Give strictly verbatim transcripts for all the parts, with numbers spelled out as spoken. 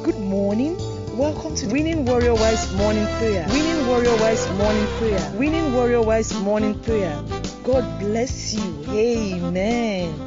Good morning. Welcome to Winning Warrior Wise Morning Prayer. Winning Warrior Wise Morning Prayer. Winning Warrior Wise Morning Prayer. God bless you. Amen.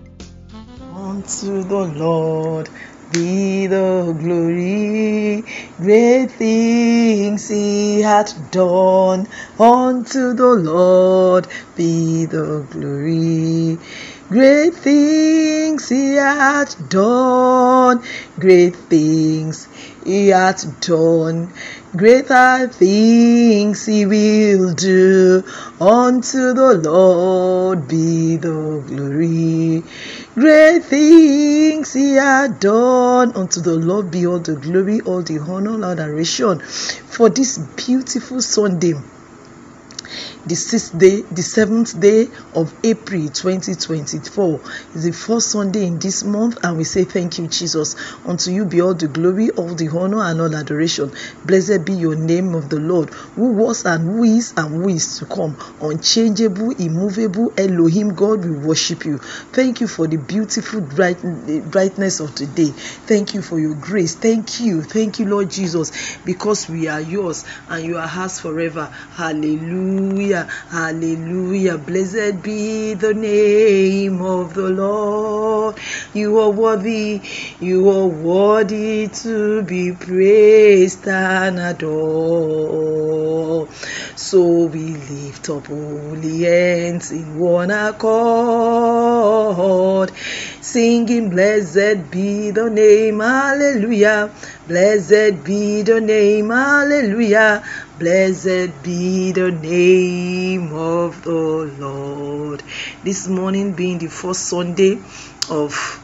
Unto the Lord be the glory, great things he hath done. Unto the Lord be the glory, great things he hath done, great things he hath done, greater things he will do. Unto the Lord be the glory, great things he hath done. Unto the Lord be all the glory, all the honor, all adoration for this beautiful Sunday, the sixth day, the seventh day of April twenty twenty-four. Is the first Sunday in this month, and we say thank you, Jesus. Unto you be all the glory, all the honor, and all adoration. Blessed be your name of the Lord, who was and who is and who is to come. Unchangeable, immovable Elohim God, we worship you. Thank you for the beautiful bright, brightness of today. Thank you for your grace. Thank you, thank you, Lord Jesus, because we are yours and you are ours forever. Hallelujah. Hallelujah. Blessed be the name of the Lord. You are worthy. You are worthy to be praised and adored. So we lift up holy hands in one accord, singing, blessed be the name. Hallelujah. Blessed be the name. Hallelujah. Blessed be the name of the Lord. This morning, being the first Sunday of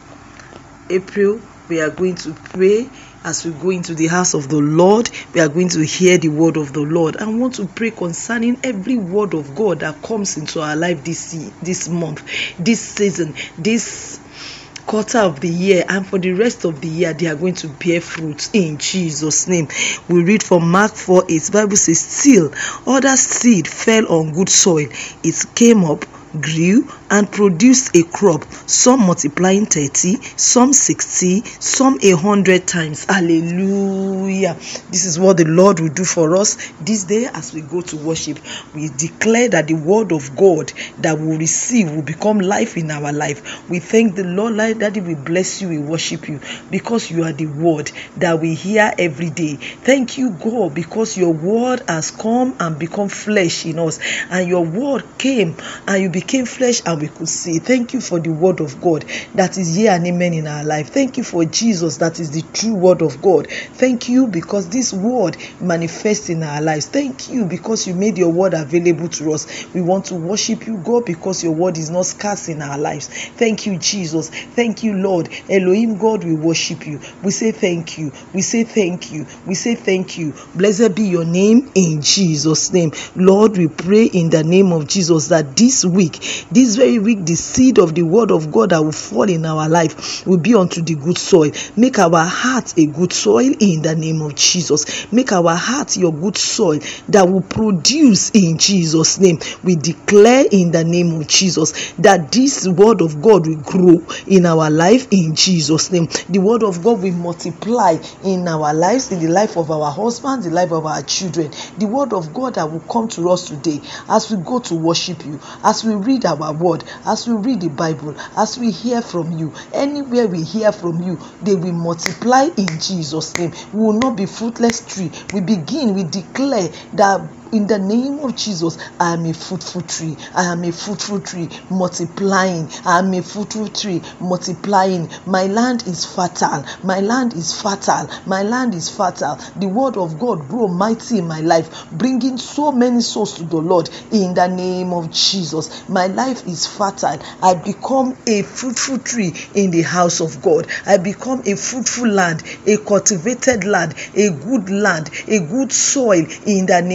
April, we are going to pray. As we go into the house of the Lord, we are going to hear the word of the Lord. I want to pray concerning every word of God that comes into our life this this month, this season, this quarter of the year, and for the rest of the year. They are going to bear fruit in Jesus' name. We read from Mark four eight. The Bible says, still other seed fell on good soil. It came up, grew, and produced a crop, some multiplying thirty, some sixty, some a hundred times. Hallelujah. This is what the Lord will do for us this day as we go to worship. We declare that the word of God that we receive will become life in our life. We thank the Lord, like Daddy, we bless you, we worship you, because you are the word that we hear every day. Thank you, God, because your word has come and become flesh in us, and your word came and you became flesh and we could see. Thank you for the word of God that is yea and amen in our life. Thank you for Jesus that is the true word of God. Thank you because this word manifests in our lives. Thank you because you made your word available to us. We want to worship you, God, because your word is not scarce in our lives. Thank you, Jesus. Thank you, Lord. Elohim God, we worship you. We say thank you. We say thank you. We say thank you. Blessed be your name in Jesus' name. Lord, we pray in the name of Jesus that this week, this very week, the seed of the word of God that will fall in our life will be unto the good soil. Make our heart a good soil in the name of Jesus. Make our heart your good soil that will produce in Jesus' name. We declare in the name of Jesus that this word of God will grow in our life in Jesus' name. The word of God will multiply in our lives, in the life of our husbands, the life of our children. The word of God that will come to us today as we go to worship you, as we read our word, as we read the Bible, as we hear from you. Anywhere we hear from you, they will multiply in Jesus' name. We will not be fruitless tree. We begin, we declare that in the name of Jesus, I am a fruitful tree. I am a fruitful tree multiplying. I am a fruitful tree multiplying. My land is fertile. My land is fertile. My land is fertile. The word of God grow mighty in my life, bringing so many souls to the Lord in the name of Jesus. My life is fertile. I become a fruitful tree in the house of God. I become a fruitful land, a cultivated land, a good land, a good soil in the name of Jesus.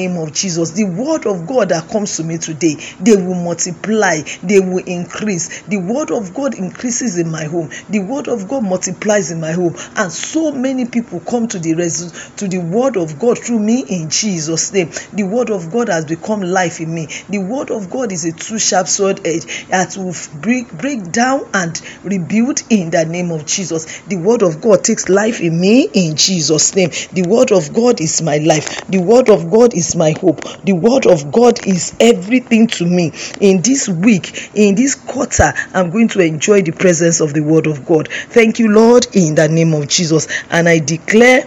Jesus. The word of God that comes to me today, they will multiply, they will increase. The word of God increases in my home. The word of God multiplies in my home. And so many people come to the res- to the word of God through me in Jesus' name. The word of God has become life in me. The word of God is a two-sharp sword edge that will break, break down and rebuild in the name of Jesus. The word of God takes life in me in Jesus' name. The word of God is my life. The word of God is my hope. The word of God is everything to me. In this week, in this quarter, I'm going to enjoy the presence of the word of God. Thank you, Lord, in the name of Jesus. And I declare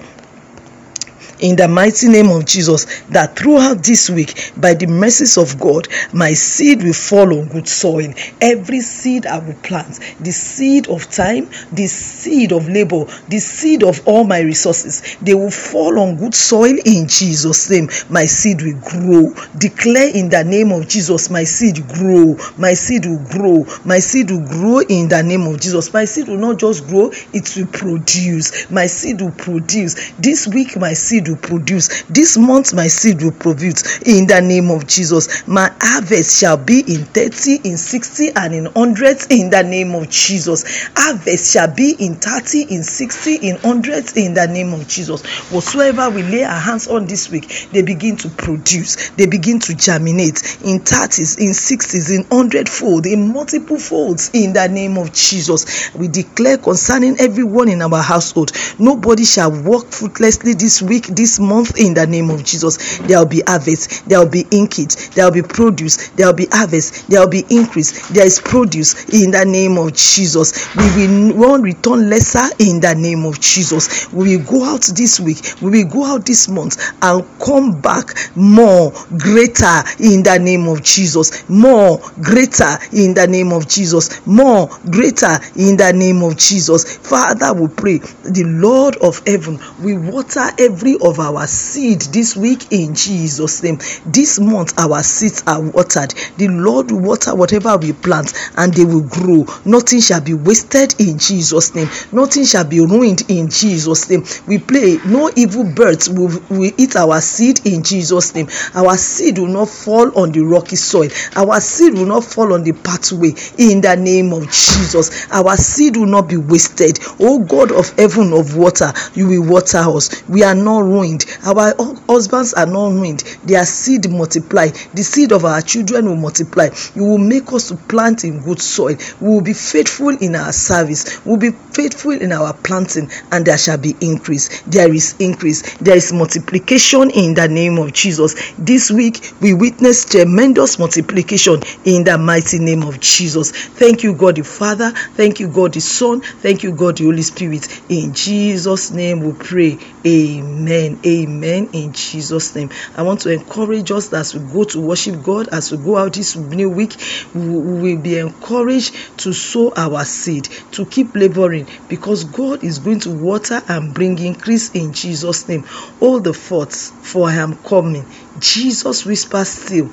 in the mighty name of Jesus that throughout this week, by the mercies of God, my seed will fall on good soil. Every seed I will plant, the seed of time, the seed of labor, the seed of all my resources, they will fall on good soil in Jesus' name. My seed will grow. Declare in the name of Jesus, my seed grow. My seed will grow. My seed will grow in the name of Jesus. My seed will not just grow, it will produce. My seed will produce. This week, my seed will produce. This month my seed will produce in the name of Jesus. My harvest shall be in thirty, in sixty, and in hundreds in the name of Jesus. Harvest shall be in thirty, in sixty, in hundreds in the name of Jesus. Whatsoever we lay our hands on this week, they begin to produce, they begin to germinate in thirties, in sixties, in hundredfold, in multiple folds in the name of Jesus. We declare concerning everyone in our household, nobody shall walk fruitlessly this week, this month in the name of Jesus. There will be harvest, there will be increase, there will be produce, there will be harvest, there will be increase, there is produce in the name of Jesus. We will not return lesser in the name of Jesus. We will go out this week, we will go out this month and come back more, greater in the name of Jesus. More, greater in the name of Jesus. More, greater in the name of Jesus. Father, we pray, the Lord of heaven, we water every of our seed this week in Jesus' name. This month our seeds are watered. The Lord will water whatever we plant and they will grow. Nothing shall be wasted in Jesus' name. Nothing shall be ruined in Jesus' name. We pray no evil birds will, will eat our seed in Jesus' name. Our seed will not fall on the rocky soil. Our seed will not fall on the pathway in the name of Jesus. Our seed will not be wasted. Oh God of heaven, of water, you will water us. We are not ruined. Our husbands are not ruined. Their seed multiply. The seed of our children will multiply. You will make us to plant in good soil. We will be faithful in our service. We will be faithful in our planting, and there shall be increase. There is increase. There is multiplication in the name of Jesus. This week we witness tremendous multiplication in the mighty name of Jesus. Thank you, God the Father. Thank you, God the Son. Thank you, God the Holy Spirit. In Jesus' name we pray. Amen. Amen. In Jesus' name. I want to encourage us as we go to worship God, as we go out this new week, we will be encouraged to sow our seed, to keep laboring, because God is going to water and bring increase in Jesus' name. All the thoughts, for I am coming. Jesus whispers still.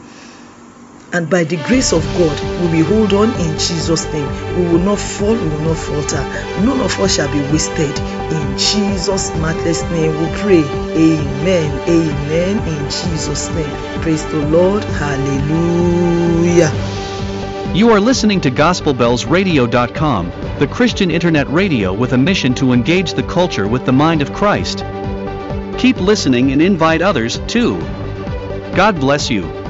And by the grace of God, we will hold on in Jesus' name. We will not fall, we will not falter. None of us shall be wasted. In Jesus' matchless name we pray. Amen. Amen. In Jesus' name. Praise the Lord. Hallelujah. You are listening to Gospel Bells Radio dot com, the Christian internet radio with a mission to engage the culture with the mind of Christ. Keep listening and invite others too. God bless you.